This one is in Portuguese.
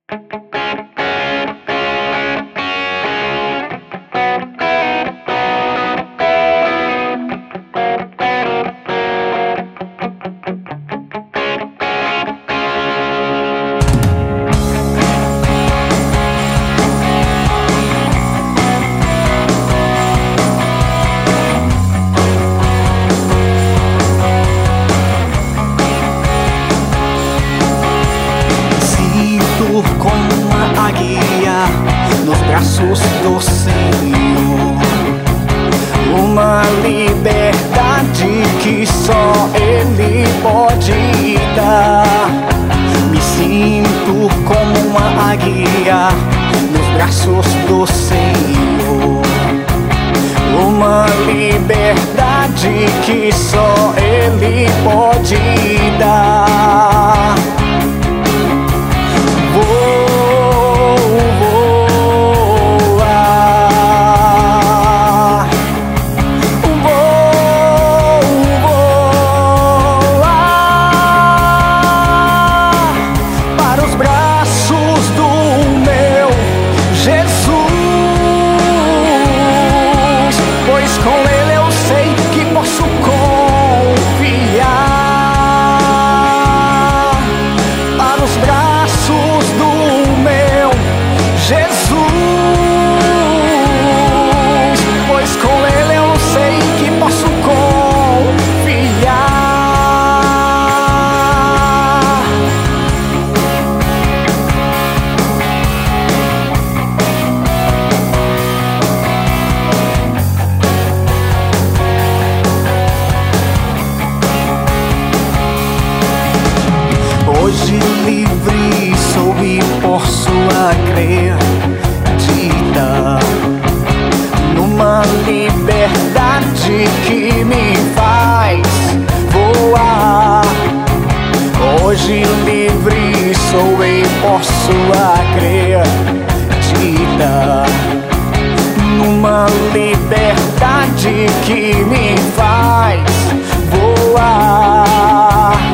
Como uma águia nos braços do Senhor, uma liberdade que só Ele pode dar. Me sinto como uma águia nos braços do Senhor, uma liberdade que só Ele pode dar. Hoje livre sou e posso acreditar numa liberdade que me faz voar. Hoje livre sou e posso acreditar numa liberdade que me faz voar.